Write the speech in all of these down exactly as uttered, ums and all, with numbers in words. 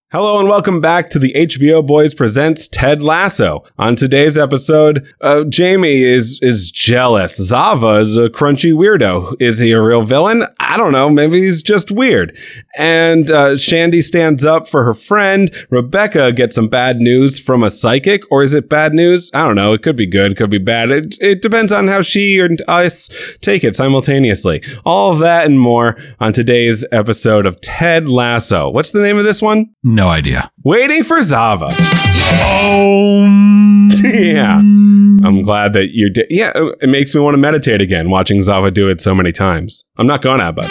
Hello and welcome back to the H B O Boys Presents Ted Lasso. On today's episode, uh, Jamie is is jealous. Zava is a crunchy weirdo. Is he a real villain? I don't know. Maybe he's just weird. And uh, Shandy stands up for her friend. Rebecca gets some bad news from a psychic. Or is it bad news? I don't know. It could be good. It could be bad. It, it depends on how she and us take it simultaneously. All of that and more on today's episode of Ted Lasso. What's the name of this one? No idea. Waiting for Zava. Um, yeah. I'm glad that you're... Di- yeah, it makes me want to meditate again, watching Zava do it so many times. I'm not gonna, but...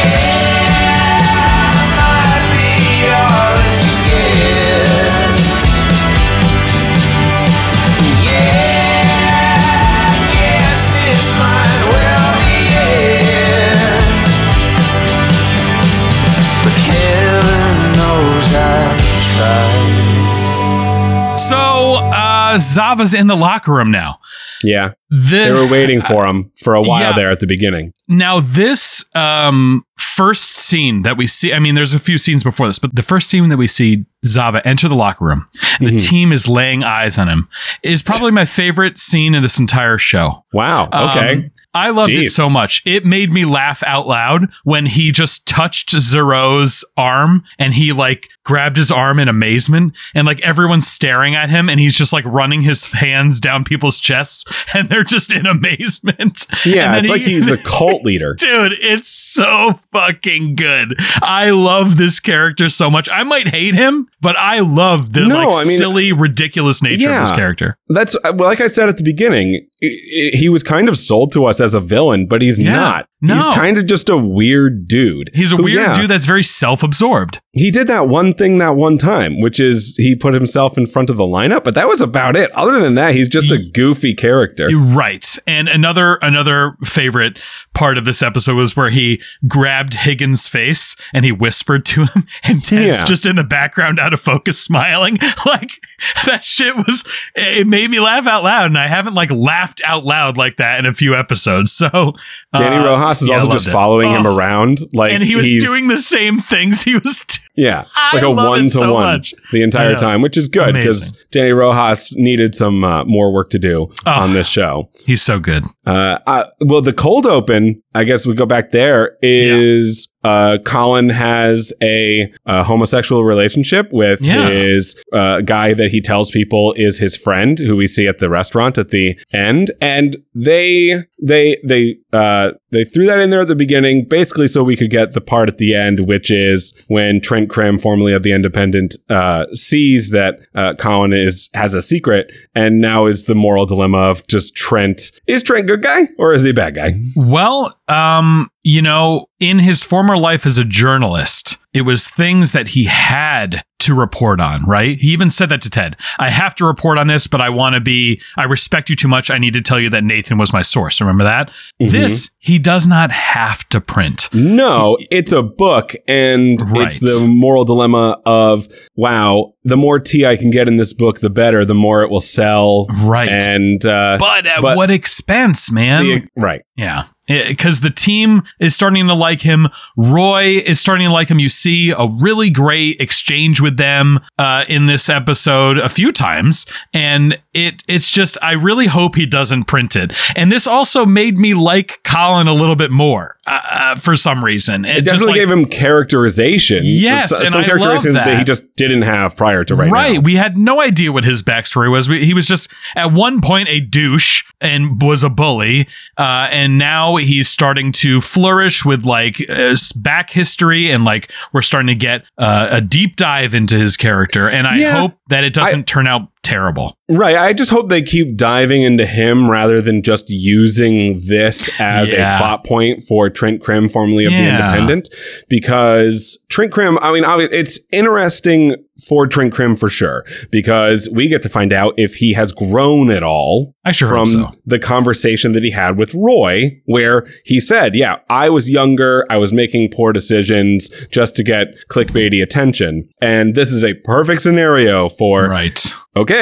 So, uh, Zava's in the locker room now. Yeah. The, they were waiting for him for a while yeah. there at the beginning. Now, this um, first scene that we see, I mean, there's a few scenes before this, but the first scene that we see Zava enter the locker room, and the mm-hmm. team is laying eyes on him, is probably my favorite scene in this entire show. Wow. Okay. Um, I loved Jeez. it so much. It made me laugh out loud when he just touched Zero's arm and he like grabbed his arm in amazement and like everyone's staring at him and he's just like running his hands down people's chests and they're just in amazement. Yeah, it's he, like he's a cult leader. Dude, it's so fucking good. I love this character so much. I might hate him, but I love the no, like I mean, silly, ridiculous nature yeah, of this character. That's like I said at the beginning, it, it, he was kind of sold to us as a villain, but he's yeah, not. No. He's kind of just a weird dude. He's a who, weird yeah, dude that's very self-absorbed. He did that one thing that one time, which is he put himself in front of the lineup, but that was about it. Other than that, he's just a goofy character. Right. And another another favorite part of this episode was where he grabbed Higgins' face and he whispered to him, and Ted's yeah. just in the background out of focus smiling. Like, that shit was, it made me laugh out loud, and I haven't like laughed out loud like that in a few episodes. So Danny uh, Rojas is yeah, also just it. following oh. him around. Like, and he was doing the same things he was doing. Yeah, I like a one to so one much. the entire time, which is good because Danny Rojas needed some uh, more work to do oh, on this show. He's so good. Uh, uh, well, the cold open, I guess we go back there, is yeah. uh, Colin has a, a homosexual relationship with yeah. his uh, guy that he tells people is his friend, who we see at the restaurant at the end, and they they they uh, they threw that in there at the beginning, basically so we could get the part at the end, which is when Trent Crimm, formerly of the Independent, uh, sees that uh, Colin is has a secret, and now is the moral dilemma of just Trent. Is Trent good guy or is he a bad guy? Well, um, you know, in his former life as a journalist, it was things that he had to report on, right? He even said that to Ted. I have to report on this, but I want to be, I respect you too much. I need to tell you that Nathan was my source. Remember that? Mm-hmm. This, he does not have to print. No, he, it's a book, and right. it's the moral dilemma of, wow, the more tea I can get in this book, the better, the more it will sell. Right. And, uh, but at but what expense, man? The, right. Yeah. Because the team is starting to like him. Roy is starting to like him. You see a really great exchange with them uh, in this episode a few times. And it it's just, I really hope he doesn't print it. And this also made me like Colin a little bit more uh, uh, for some reason. It, it definitely like, gave him characterization. Yes, some, and some I characterization love that. that he just didn't have prior to right, right now. Right. We had no idea what his backstory was. We, he was just at one point a douche and was a bully. Uh, and now he's starting to flourish with like uh, back history, and like we're starting to get uh, a deep dive into his character, and I yeah, hope that it doesn't I, turn out terrible. Right. I just hope they keep diving into him rather than just using this as yeah. a plot point for Trent Crimm, formerly of yeah. the Independent, because Trent Crimm, I mean, it's interesting for Trent Crimm for sure, because we get to find out if he has grown at all I sure from hope so. the conversation that he had with Roy, where he said, yeah, I was younger, I was making poor decisions just to get clickbaity attention. And this is a perfect scenario for, right. okay,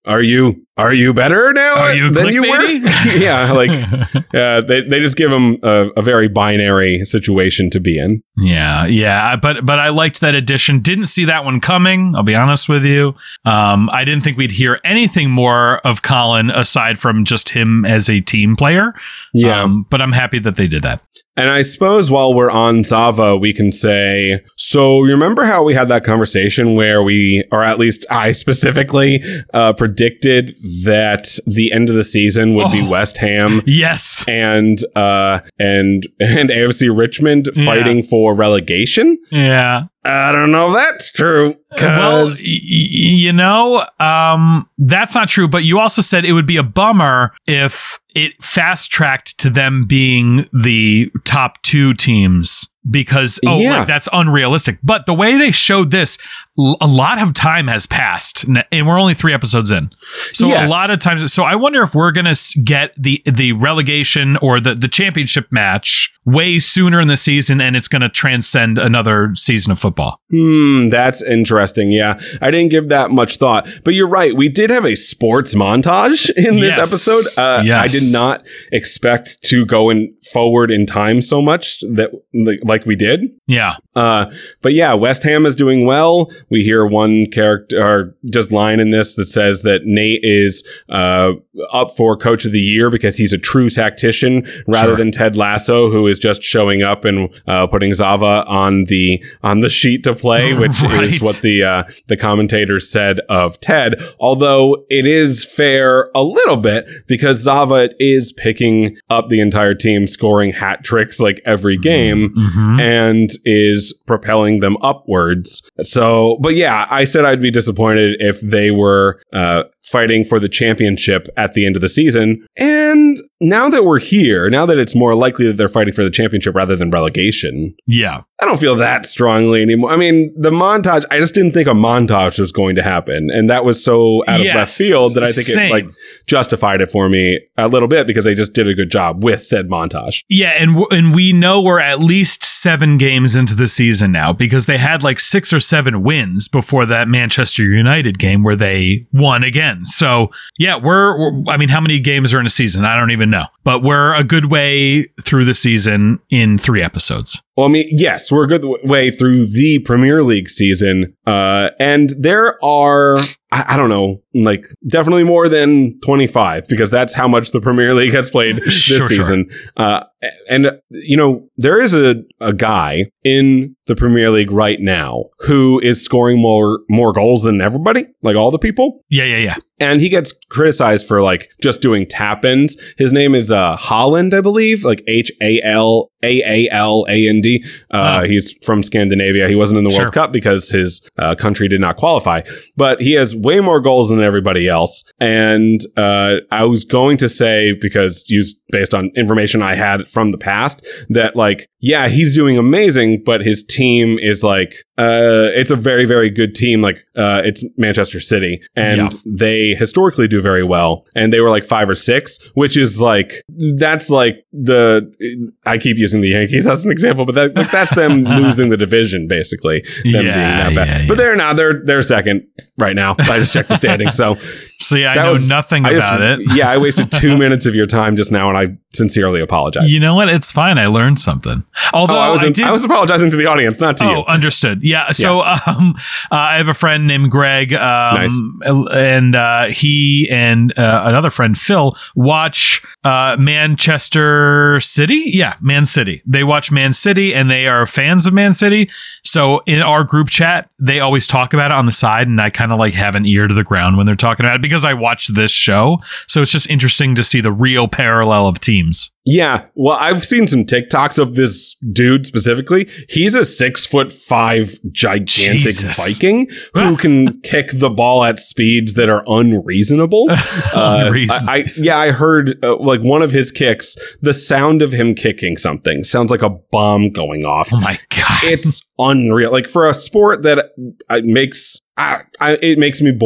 are you are you better now Are you than you were? Yeah, like uh, they they just give him a, a very binary situation to be in. Yeah, yeah, but but I liked that addition. Didn't see that one coming. I'll be honest with you. Um, I didn't think we'd hear anything more of Colin aside from just him as a team player. Yeah, um, but I'm happy that they did that. And I suppose while we're on Zava, we can say, so you remember how we had that conversation where we, or at least I specifically, uh, predicted that the end of the season would oh, be West Ham, yes, and uh, and and A F C Richmond fighting yeah. for relegation? Yeah. I don't know if that's true. Well, y- you know, um, that's not true. But you also said it would be a bummer if it fast tracked to them being the top two teams. Because, oh, yeah. like, that's unrealistic. But the way they showed this, a lot of time has passed, and we're only three episodes in. So yes. a lot of times, so I wonder if we're going to get the the relegation or the, the championship match way sooner in the season, and it's going to transcend another season of football. Hmm, that's interesting. Yeah, I didn't give that much thought. But you're right. We did have a sports montage in this yes. episode. Uh, yes. I did not expect to go in forward in time so much that like we did. Yeah. Uh, but yeah, West Ham is doing well. We hear one character or just line in this that says that Nate is uh, up for Coach of the Year because he's a true tactician rather sure. than Ted Lasso, who is just showing up and uh, putting Zava on the on the sheet to play, which right. is what the uh, the commentators said of Ted. Although it is fair a little bit because Zava is picking up the entire team, scoring hat tricks like every game, mm-hmm. and is propelling them upwards. So, but yeah, I said I'd be disappointed if they were uh, fighting for the championship at the end of the season. And now that we're here, now that it's more likely that they're fighting for the championship rather than relegation. Yeah. I don't feel that strongly anymore. I mean, the montage, I just didn't think a montage was going to happen. And that was so out yes, of left field that I think same. it like justified it for me a little bit because they just did a good job with said montage. Yeah. And, w- and we know we're at least seven games into the season now because they had like six or seven wins before that Manchester United game where they won again. So yeah, we're, we're I mean, how many games are in a season? I don't even know, but we're a good way through the season in three episodes. Well, I mean, yes, we're a good w- way through the Premier League season. Uh, and there are, I, I don't know, like definitely more than twenty-five because that's how much the Premier League has played this sure, season. Sure. Uh, and, you know, there is a, a guy in the Premier League right now who is scoring more more goals than everybody, like all the people. Yeah, yeah, yeah. And he gets criticized for like just doing tap-ins. His name is uh, Haaland, I believe, like H A L A A L A N D. Uh, oh. He's from Scandinavia. He wasn't in the World sure. Cup because his uh, country did not qualify. But he has way more goals than everybody else. And uh, I was going to say, because used based on information I had from the past, that like, yeah, he's doing amazing, but his team is like, uh, it's a very, very good team. Like, uh, it's Manchester City, and yeah. they historically do very well. And they were like five or six, which is like, that's like the, I keep using the Yankees as an example, but that, like, that's them losing the division, basically. Them yeah, being that bad. Yeah, yeah. But they're not, they're, they're second right now. I just checked the standings. So, So yeah, I know was, nothing I about just, it. Yeah, I wasted two minutes of your time just now, and I sincerely apologize. You know what? It's fine. I learned something. Although oh, I, was I, in, did, I was apologizing to the audience, not to oh, you. Oh, understood. Yeah. So yeah. Um, uh, I have a friend named Greg, um, nice. and uh, he and uh, another friend, Phil, watch uh, Manchester City. Yeah, Man City. They watch Man City, and they are fans of Man City. So in our group chat, they always talk about it on the side, and I kind of like have an ear to the ground when they're talking about it because I watch this show. So it's just interesting to see the real parallel of teams. Yeah, well, I've seen some TikToks of this dude specifically. He's a six foot five gigantic Jesus. Viking who can kick the ball at speeds that are unreasonable. uh, I, I yeah, I heard uh, like one of his kicks. The sound of him kicking something sounds like a bomb going off. Oh my god, it's unreal. Like for a sport that uh, makes. I, I, it makes me bored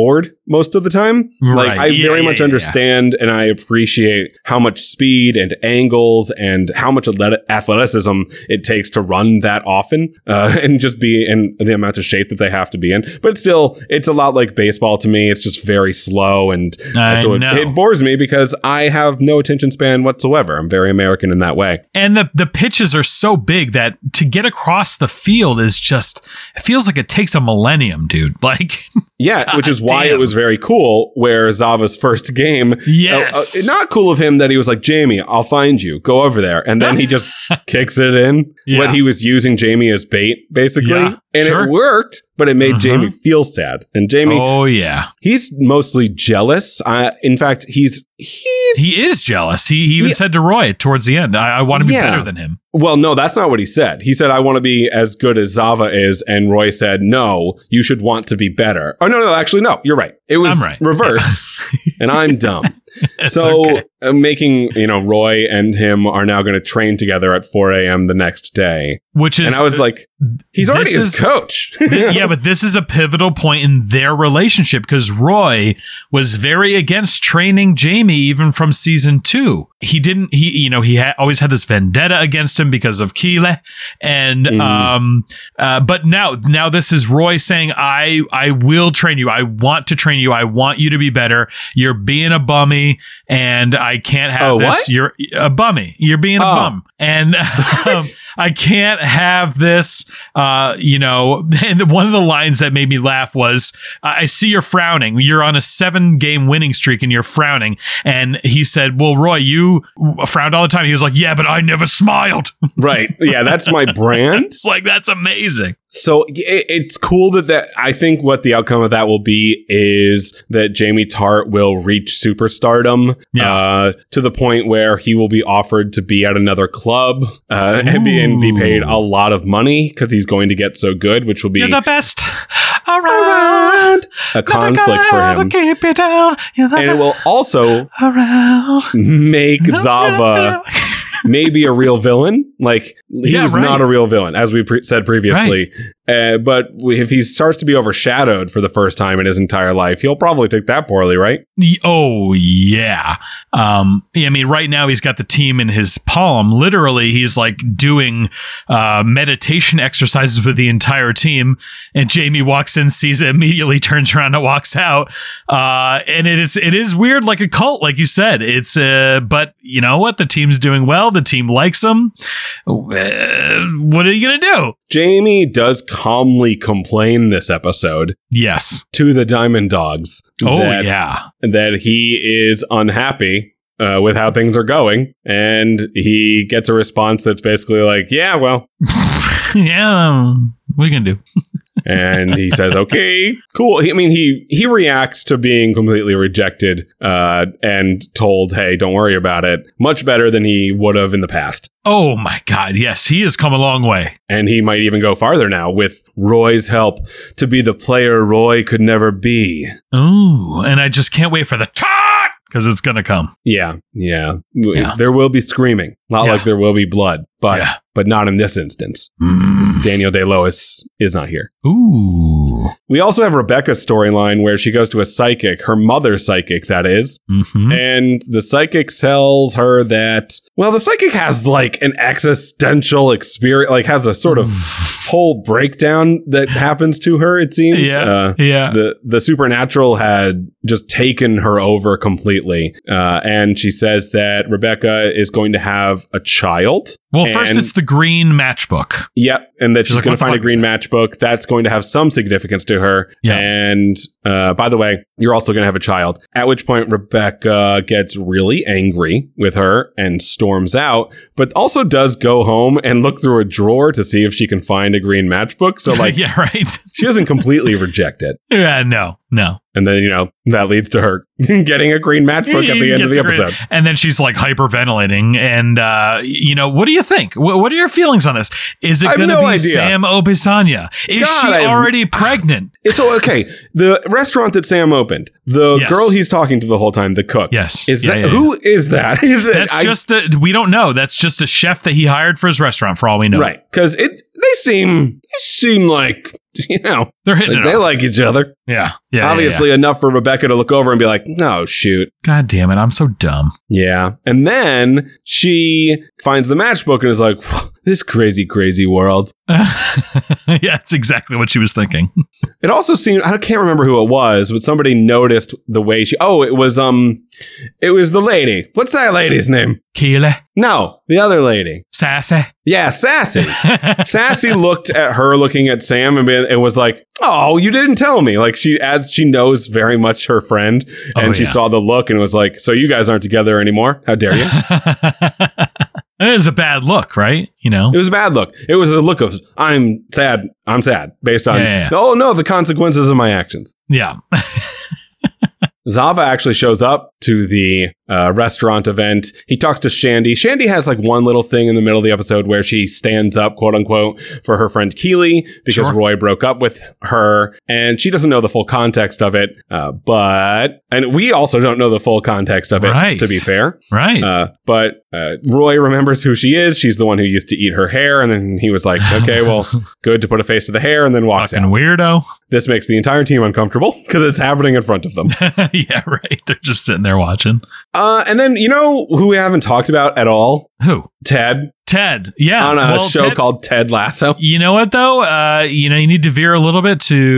most of the time. Right. Like I yeah, very yeah, much yeah, understand yeah. and I appreciate how much speed and angles and how much athleticism it takes to run that often uh, and just be in the amount of shape that they have to be in. But still, it's a lot like baseball to me. It's just very slow. And I so it, know. it bores me because I have no attention span whatsoever. I'm very American in that way. And the, the pitches are so big that to get across the field is just, it feels like it takes a millennium, dude. Like, yeah, God which is why damn. it was very cool where Zava's first game. Yes. Uh, uh, not cool of him that he was like, Jamie, I'll find you. Go over there. And then he just kicks it in. Yeah. When he was using Jamie as bait, basically. Yeah, and sure. it worked, but it made Uh-huh. Jamie feel sad. And Jamie, oh, yeah. he's mostly jealous. Uh, in fact, he's... he's He is jealous. He, he even Yeah. said to Roy towards the end, I, I want to be Yeah. better than him. Well, no, that's not what he said. He said, I want to be as good as Zava is. And Roy said, no, you should want to be better. Oh, no, no, actually, no, you're right. It was I'm right. reversed and I'm dumb. It's so okay. uh, making, you know, Roy and him are now going to train together at four a.m. the next day. Which is, And I was like, he's this already his is- coach. Th- yeah, but this is a pivotal point in their relationship because Roy was very against training Jamie even from season two. He didn't, he, you know, he ha- always had this vendetta against him because of Keeley. And, Mm. um, uh, but now, now this is Roy saying, I, I will train you. I want to train you. I want you to be better. You're being a bummy and I can't have Oh, this. what? You're a bummy. You're being a Oh. bum. And, um, I can't have this, uh, you know, and one of the lines that made me laugh was, I see you're frowning. You're on a seven game winning streak and you're frowning. And he said, well, Roy, you frowned all the time. He was like, yeah, but I never smiled. Right. Yeah, that's my brand. It's like, that's amazing. So it, it's cool that that I think what the outcome of that will be is that Jamie Tart will reach superstardom Yeah. uh, to the point where he will be offered to be at another club uh, and, be, and be paid a lot of money because he's going to get so good, which will be You're the best around. a conflict for him. Keep you down. You're the And it will also around. make Zava maybe a real villain. Like he Yeah, was right. not a real villain, as we pre- said previously. Uh, but if he starts to be overshadowed for the first time in his entire life, he'll probably take that poorly, right? Y- Oh yeah. Um, I mean, right now he's got the team in his palm. Literally, he's like doing uh, meditation exercises with the entire team. And Jamie walks in, sees it, immediately turns around and walks out. Uh, and it is it is weird, like a cult, like you said. It's uh, but you know what? The team's doing well. The team likes him. Uh, what are you gonna do? Jamie does calmly complain this episode Yes. to the Diamond Dogs. Oh that, yeah. that he is unhappy uh, with how things are going, and he gets a response that's basically like, "Yeah, well," yeah. Um, what are you gonna do? and he says, "Okay, cool." I mean, he he reacts to being completely rejected uh, and told, "Hey, don't worry about it," much better than he would have in the past. Oh my God. Yes, he has come a long way. And he might even go farther now with Roy's help to be the player Roy could never be. Ooh, and I just can't wait for the talk because it's gonna come. Yeah, yeah, Yeah. There will be screaming, not Yeah. like there will be blood, but Yeah. but not in this instance. Mm. Daniel Day-Lewis is not here. Ooh. We also have Rebecca's storyline where she goes to a psychic, her mother's psychic, that is. Mm-hmm. And the psychic tells her that, well, the psychic has like an existential experience, like has a sort of whole breakdown that happens to her, it seems. Yeah. Uh, yeah. the, the supernatural had just taken her over completely. Uh, and she says that Rebecca is going to have a child. Well, first and- it's the green matchbook. Yep. And that She's she's like, going "What to the find a fuck green is matchbook. That's going to have some significance to her. Yeah. And uh, by the way, you're also going to have a child. At which point, Rebecca gets really angry with her and storms out, but also does go home and look through a drawer to see if she can find a green matchbook. So, like, yeah, right. she doesn't completely reject it. Yeah, no, no. And then, you know, that leads to her getting a green matchbook at the end of the Gets great. episode. And then she's like hyperventilating. And, uh, you know, what do you think? What, what are your feelings on this? Is it I have going to no be idea. Sam Obisanya? Is God, she I have- already pregnant? So, okay, the restaurant that Sam opened, the Yes. girl he's talking to the whole time, the cook. Yes. Is Yeah, that yeah, who is that? Is that- That's I- just the, we don't know. That's just a chef that he hired for his restaurant for all we know. right. Because it they seem they seem like, you know, they're hitting like it they off. like each other. Yeah. Yeah. Obviously yeah, yeah. enough for Rebecca to look over and be like, no, shoot. God damn it. I'm so dumb. Yeah. And then she finds the matchbook and is like, this crazy, crazy world. Yeah, that's exactly what she was thinking. It also seemed, I can't remember who it was, but somebody noticed the way she, oh, it was, um, it was the lady. What's that lady's name? Keely. No, the other lady. Sassy. Yeah, Sassy. Sassy looked at her looking at Sam and it was like, oh, you didn't tell me. Like she adds, she knows very much her friend and oh, she yeah. saw the look and was like, so you guys aren't together anymore? How dare you? It is a bad look, right? You know, it was a bad look. It was a look of, I'm sad. I'm sad based on, yeah, yeah, yeah. oh no, the consequences of my actions. Yeah. Zava actually shows up to the uh, restaurant event. He talks to Shandy. Shandy has like one little thing in the middle of the episode where she stands up, quote unquote, for her friend Keely because Sure. Roy broke up with her and she doesn't know the full context of it. Uh, but, and we also don't know the full context of it, Right. to be fair. Right. Uh, but uh, Roy remembers who she is. She's the one who used to eat her hair. And then he was like, okay, well, good to put a face to the hair, and then walks Fucking out. weirdo. This makes the entire team uncomfortable because it's happening in front of them. Yeah, right. They're just sitting there watching. Uh, and then, you know who we haven't talked about at all? Who? Ted. Ted. Yeah. On a well, show Ted, called Ted Lasso. You know what, though? Uh, you know, you need to veer a little bit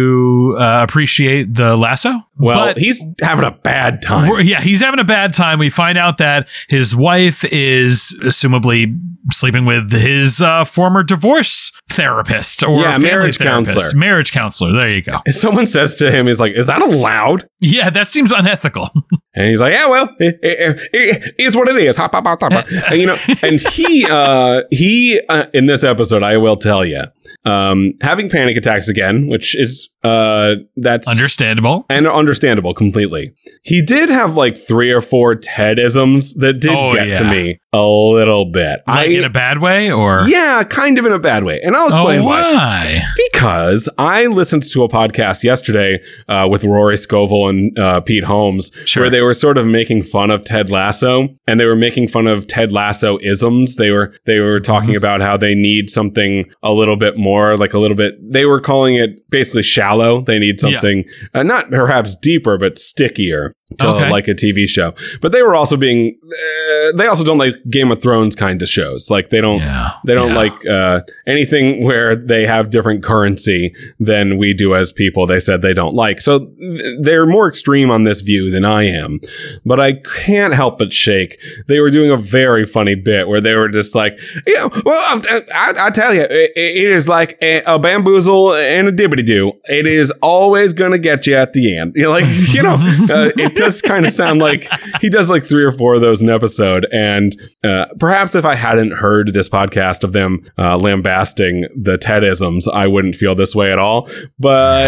to uh, appreciate the lasso. Well, But he's having a bad time. we're- yeah, he's having a bad time. We find out that his wife is assumably sleeping with his uh, former divorce therapist or Yeah, family marriage therapist. counselor. Marriage counselor. There you go. Someone says to him, he's like, is that allowed? Yeah, that seems unethical. And he's like, yeah, well, it, it, it is what it is. Hop, hop, hop, hop, hop. And, you know, and he, uh, he, uh, in this episode, I will tell you, um, having panic attacks again, which is, uh, that's Understandable. and understandable completely. He did have like three or four Ted-isms that did Oh, get yeah. to me a little bit. Like I, in a bad way, or yeah, kind of in a bad way. And I'll oh, explain why. why? Because I listened to a podcast yesterday uh, with Rory Scovel and uh, Pete Holmes, Sure. where they were sort of making fun of Ted Lasso, and they were making fun of Ted Lasso isms. They were they were talking Mm-hmm. about how they need something a little bit more, like a little bit. They were calling it basically shallow. They need Yeah. something uh, not perhaps deeper, but stickier to Okay. like a T V show. But they were also being. Uh, they also don't like Game of Thrones kind of shows. Like they don't. Yeah. They don't Yeah. like uh, anything where they have different currency than we do as people. They said they don't like. So th- they're more extreme on this view than I am. But I can't help but shake. They were doing a very funny bit where they were just like, yeah, well, I, I, I tell you, it, it is like a, a bamboozle and a dibbity doo. It is always going to get you at the end. You know, like, you know, uh, it does kind of sound like he does like three or four of those in an episode. And uh, perhaps if I hadn't heard this podcast of them uh, lambasting the Ted-isms, I wouldn't feel this way at all. But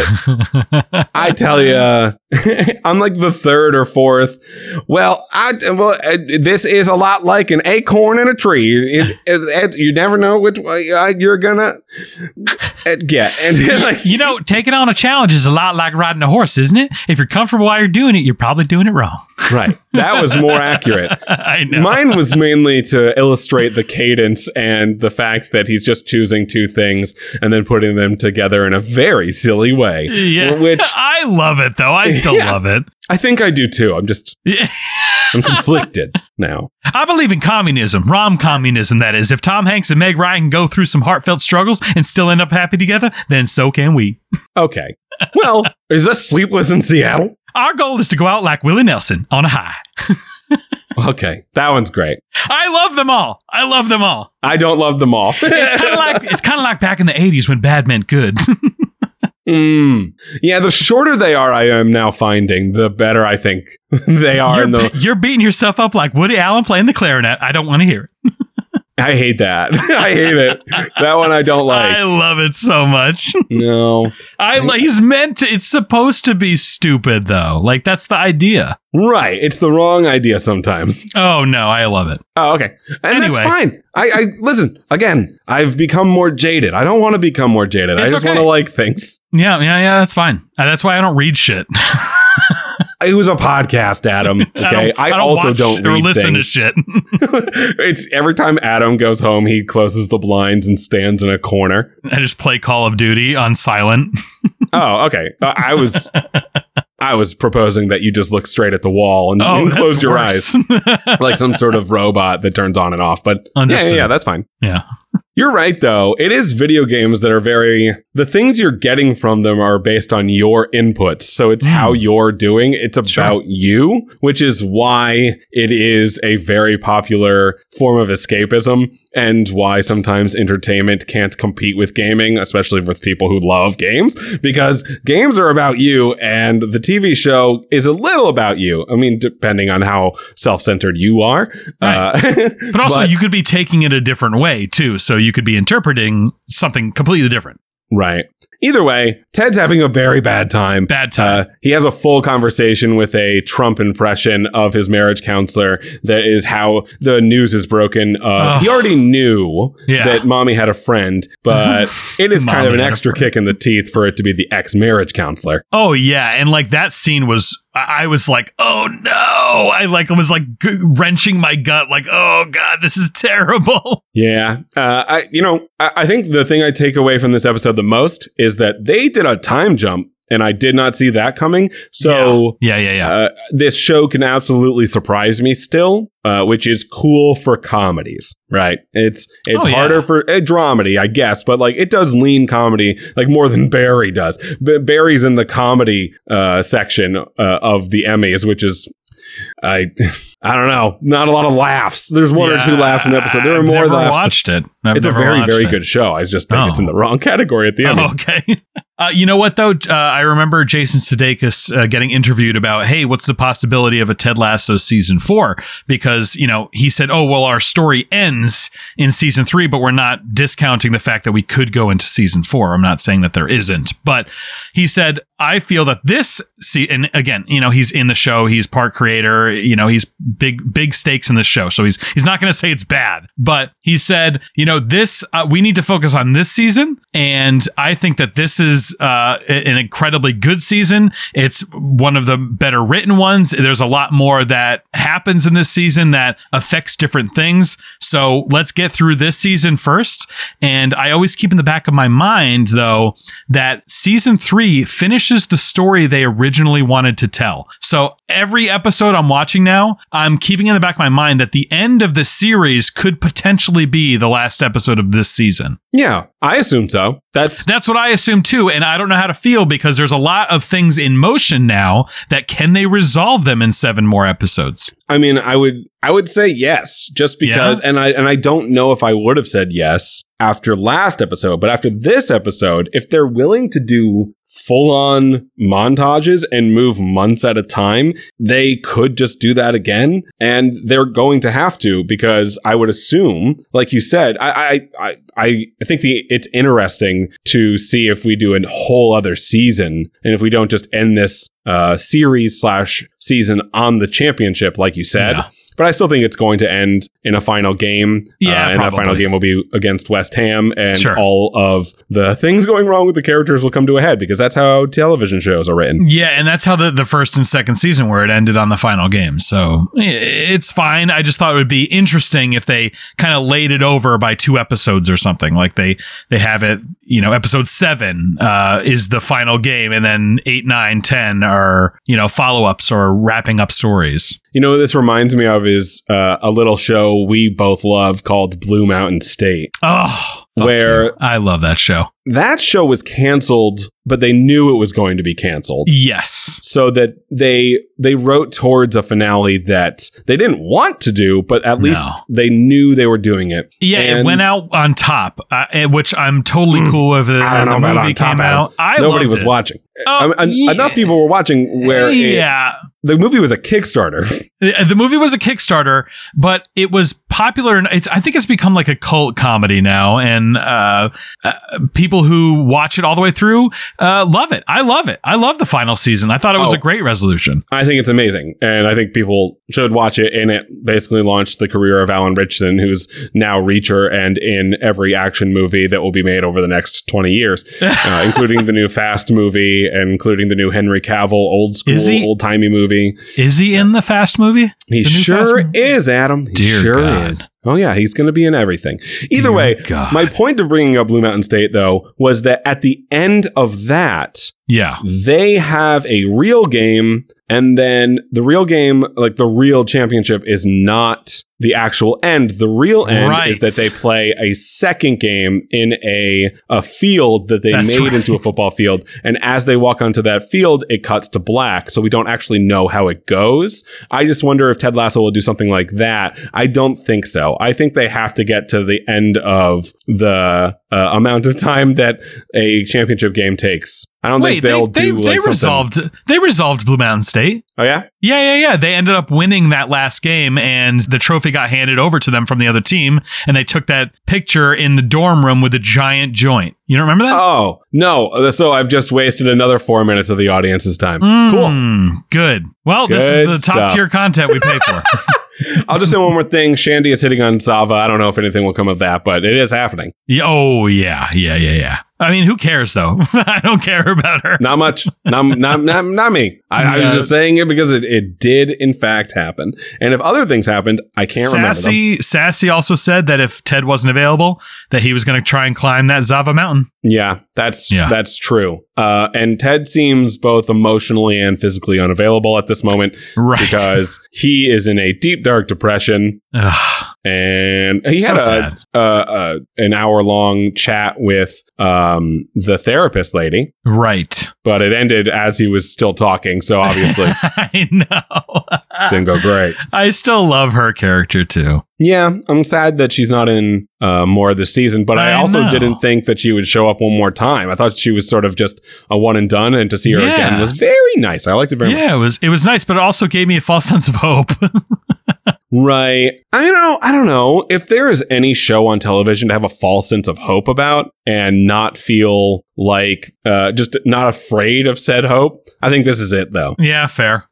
I tell you, I'm like the third or fourth. Well, I well, uh, this is a lot like an acorn in a tree. It, it, it, you never know which way uh, you're gonna uh, get. And like, You know, taking on a challenge is a lot like riding a horse, isn't it? If you're comfortable while you're doing it, you're probably doing it wrong. right, that was more accurate. I know. Mine was mainly to illustrate the cadence and the fact that he's just choosing two things and then putting them together in a very silly way. Yeah. Which I love it, though. I still Yeah. love it. I think I do too. I'm just, Yeah. I'm conflicted now. I believe in communism, rom communism, that is. If Tom Hanks and Meg Ryan can go through some heartfelt struggles and still end up happy together, then so can we. Okay. Well, is this Sleepless in Seattle? Our goal is to go out like Willie Nelson on a high. Okay. That one's great. I love them all. I love them all. I don't love them all. It's kind of like it's kind of like back in the eighties when bad meant good. Mm. Yeah, the shorter they are, I am now finding, the better I think they are. You're, in the, you're beating yourself up like Woody Allen playing the clarinet. I don't want to hear it. I hate that. I hate it. That one I don't like. I love it so much. No. I li- he's meant to. It's supposed to be stupid though. Like that's the idea. Right. It's the wrong idea sometimes. Oh no, I love it. Oh, okay. And Anyway. that's fine. I, I listen, again, I've become more jaded. I don't want to become more jaded. I It's just okay. want to like things. Yeah, yeah, yeah. That's fine. Uh, that's why I don't read shit. It was a podcast, Adam. Okay, I, don't, I, I don't also watch don't or read listen things. to shit. It's every time Adam goes home, he closes the blinds and stands in a corner. I just play Call of Duty on silent. Oh, okay. Uh, I was. I was proposing that you just look straight at the wall and, Oh, and that's close your worse. eyes like some sort of robot that turns on and off. But yeah, yeah, Understood. yeah, that's fine. Yeah. You're right, though. It is video games that are very, the things you're getting from them are based on your inputs. So it's Mm. how you're doing. It's about Sure. you, which is why it is a very popular form of escapism and why sometimes entertainment can't compete with gaming, especially with people who love games, because games are about you and the T V show is a little about you. I mean, depending on how self-centered you are. Right. Uh, But also, but- you could be taking it a different way, too. So you could be interpreting something completely different. Right. Either way, Ted's having a very bad time. Bad time. Uh, he has a full conversation with a Trump impression of his marriage counselor that is how the news is broken. Uh, Ugh. he already knew Yeah. that mommy had a friend, but it is kind of Mommy an had a extra friend. kick in the teeth for it to be the ex-marriage counselor. Oh, yeah. And like that scene was, I I was like, oh no. I like was like g- wrenching my gut, like, oh God, this is terrible. Yeah. Uh, I, you know, I, I think the thing I take away from this episode the most is that they did a time jump and I did not see that coming. So yeah, yeah, yeah. Uh, this show can absolutely surprise me still, uh, which is cool for comedies, right? It's it's Oh, yeah. harder for a dramedy, I guess, but like it does lean comedy like more than Barry does. B- Barry's in the comedy uh, section uh, of the Emmys, which is I I don't know, not a lot of laughs. There's one or two Yeah, laughs in the episode. There are I've more never laughs. watched it. I've It's a never very watched very it. good show. I just think Oh. it's in the wrong category at the Oh, Emmys. okay. Uh, you know what, though? Uh, I remember Jason Sudeikis uh, getting interviewed about, hey, what's the possibility of a Ted Lasso season four? Because, you know, he said, oh, well, our story ends in season three, but we're not discounting the fact that we could go into season four. I'm not saying that there isn't. But he said, I feel that this, se- and again, you know, he's in the show, he's part creator, you know, he's big, big stakes in the show. So he's, he's not going to say it's bad, but he said, you know, this, uh, we need to focus on this season. And I think that this is uh, an incredibly good season. It's one of the better written ones. There's a lot more that happens in this season that affects different things. So let's get through this season first. And I always keep in the back of my mind, though, that season three finishes the story they originally wanted to tell. So every episode I'm watching now, I'm keeping in the back of my mind that the end of the series could potentially be the last episode of this season. Yeah, I assume so. That's That's what I assume too. And I don't know how to feel because there's a lot of things in motion now that can they resolve them in seven more episodes? I mean, I would I would say yes, just because Yeah. and I and I don't know if I would have said yes after last episode, but after this episode, if they're willing to do full-on montages and move months at a time, they could just do that again, and they're going to have to because I would assume, like you said, I I I, I think the it's interesting to see if we do a whole other season and if we don't just end this uh, series slash season on the championship, like you said. Yeah. But I still think it's going to end in a final game. Yeah, uh, and that final probably. game will be against West Ham, and Sure. all of the things going wrong with the characters will come to a head because that's how television shows are written. Yeah, and that's how the, the first and second season where it ended on the final game. So i- it's fine. I just thought it would be interesting if they kind of laid it over by two episodes or something. Like they they have it, you know, episode seven uh, is the final game, and then eight, nine, ten are, you know, follow-ups or wrapping up stories. You know what this reminds me of is uh, a little show we both love called Blue Mountain State. Oh, fuck Where- you. I love that show. That show was canceled, but they knew it was going to be canceled. Yes. So that they they wrote towards a finale that they didn't want to do, but at least No. they knew they were doing it. Yeah, it And went out on top, uh, eh, which I'm totally cool with. It. I don't know the about movie on top, came Adam. out. I Nobody loved was it. watching. Oh, I mean, en- yeah. Enough people were watching where it- yeah. the movie was a Kickstarter. The movie was a Kickstarter, but it was popular. And it's, I think it's become like a cult comedy now. And uh, uh, people who watch it all the way through uh, love it. I love it. I love the final season. I thought it was oh, a great resolution. I think it's amazing. And I think people should watch it. And it basically launched the career of Alan Ritchson, who's now Reacher and in every action movie that will be made over the next twenty years, uh, including the new Fast movie and including the new Henry Cavill old school, old timey movie. Is he in the Fast movie? He sure is, Adam. He Dear sure God. is. Oh, yeah. He's going to be in everything. Either Dear way, God. My point of bringing up Blue Mountain State, though, was that at the end of that, yeah, they have a real game. And then the real game, like the real championship, is not the actual end. The real end right. is that they play a second game in a, a field that they That's made right. into a football field. And as they walk onto that field, it cuts to black. So we don't actually know how it goes. I just wonder if Ted Lasso will do something like that. I don't think so. I think they have to get to the end of the uh, amount of time that a championship game takes. I don't Wait, think they'll they, do they, like they something. resolved. They resolved Blue Mountain State. Oh yeah, yeah, yeah, yeah. They ended up winning that last game, and the trophy got handed over to them from the other team, and they took that picture in the dorm room with a giant joint. You don't remember that? Oh no! So I've just wasted another four minutes of the audience's time. Mm, cool, good. Well, good this is the top stuff. tier content we pay for. I'll just say one more thing. Shandy is hitting on Zava. I don't know if anything will come of that, but it is happening. Yeah, oh, yeah, yeah, yeah, yeah. I mean, who cares, though? I don't care about her. Not much. Not not not, not me. I, yeah. I was just saying it because it, it did, in fact, happen. And if other things happened, I can't Sassy, remember them. Sassy also said that if Ted wasn't available, that he was going to try and climb that Zava mountain. Yeah, that's yeah. that's true. Uh, and Ted seems both emotionally and physically unavailable at this moment, right? Because he is in a deep, dark depression. Ugh. And he so had a, a, a an hour long chat with um, the therapist lady. Right. But it ended as he was still talking. So obviously, I know. didn't go great. I still love her character, too. Yeah, I'm sad that she's not in uh, more this season, but I, I also know. didn't think that she would show up one more time. I thought she was sort of just a one and done, and to see her yeah. again was very nice. I liked it very yeah, much. Yeah, it was, it was nice, but it also gave me a false sense of hope. Right. I know. I don't know if there is any show on television to have a false sense of hope about and not feel like uh, just not afraid of said hope. I think this is it, though. Yeah, fair.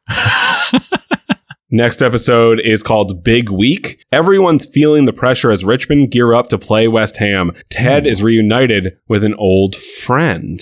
Next episode is called Big Week. Everyone's feeling the pressure as Richmond gear up to play West Ham. Ted Ooh. is reunited with an old friend.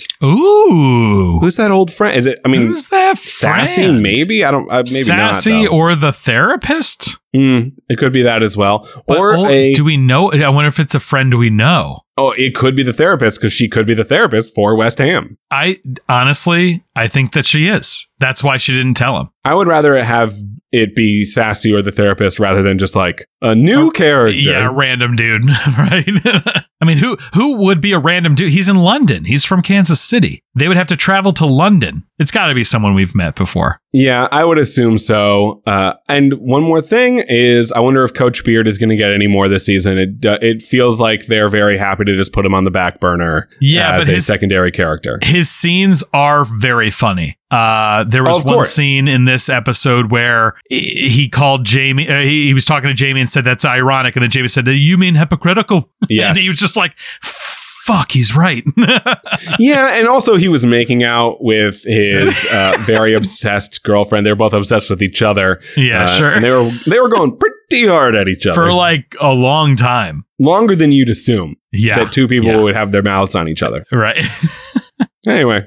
Ooh. Who's that old friend? Is it, I mean, who's that friend? Sassy, maybe? I don't, uh, maybe Sassy not. Sassy or the therapist? Mm, it could be that as well. But or old, a, do we know? I wonder if it's a friend we know. Oh, it could be the therapist because she could be the therapist for West Ham. I honestly, I think that she is. That's why she didn't tell him. I would rather have it be Sassy or the therapist rather than just like a new oh, character. Yeah, a random dude, right? I mean, who who would be a random dude? He's in London. He's from Kansas City. They would have to travel to London. It's got to be someone we've met before. Yeah, I would assume so. Uh, and one more thing is, I wonder if Coach Beard is going to get any more this season. It uh, it feels like they're very happy to just put him on the back burner yeah, as but a his, secondary character. His scenes are very funny. Uh, there was of one course. scene in this episode where he called Jamie. Uh, he, he was talking to Jamie and said, "That's ironic." And then Jamie said, "You mean hypocritical?" Yes. And he was just like, fuck, he's right. Yeah, and also he was making out with his uh, very obsessed girlfriend. They were both obsessed with each other. Yeah, uh, sure. And they were they were going pretty hard at each other for like a long time, longer than you'd assume. Yeah, that two people yeah. would have their mouths on each other. Right. Anyway.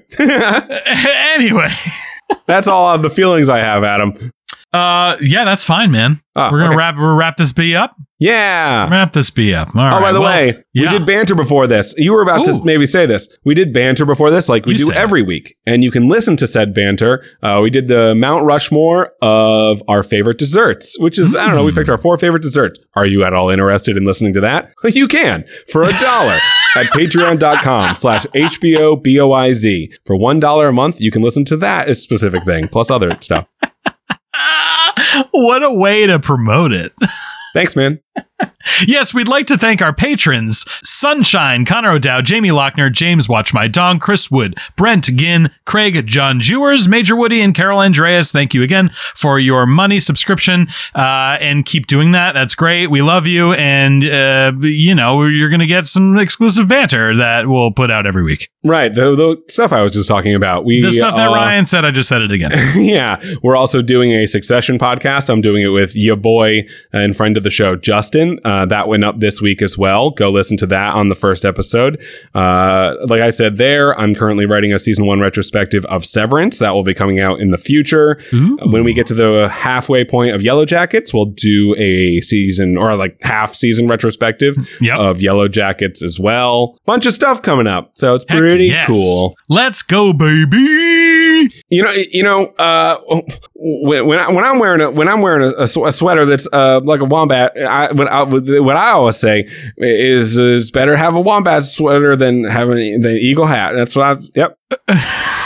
anyway, that's all of the feelings I have, Adam. Uh, yeah, that's fine, man. Oh, we're gonna okay. wrap we'll wrap this B up. Yeah, wrap this B up. All oh, right. by the well, way, yeah. we did banter before this. You were about Ooh. to maybe say this. We did banter before this, like we you do every it. week, and you can listen to said banter. Uh, we did the Mount Rushmore of our favorite desserts, which is mm. I don't know. We picked our four favorite desserts. Are you at all interested in listening to that? You can for a dollar at patreon dot com slash H B O B O I Z. For one dollar a month, you can listen to that specific thing plus other stuff. What a way to promote it. Thanks, man. Yes, we'd like to thank our patrons, Sunshine, Connor O'Dowd, Jamie Lochner, James Watch My Dog, Chris Wood, Brent Ginn, Craig John Jewers, Major Woody, and Carol Andreas. Thank you again for your money subscription, uh, and keep doing that. That's great. We love you, and, uh, you know, you're going to get some exclusive banter that we'll put out every week. Right, the, the stuff I was just talking about. We, the stuff that uh, Ryan said, I just said it again. Yeah, we're also doing a Succession podcast. I'm doing it with your boy and friend of the show, Justin. Uh, that went up this week as well. Go listen to that on the first episode. Uh, like I said there, I'm currently writing a season one retrospective of Severance. That will be coming out in the future. Ooh. When we get to the halfway point of Yellow Jackets, we'll do a season or like half season retrospective yep. of Yellow Jackets as well. Bunch of stuff coming up. So it's Heck pretty yes. cool. Let's go, baby. You know, you know, uh, when when, I, when I'm wearing a when I'm wearing a, a sweater that's uh, like a wombat, I, what, I, what I always say is is better have a wombat sweater than having the eagle hat. That's what I. Yep.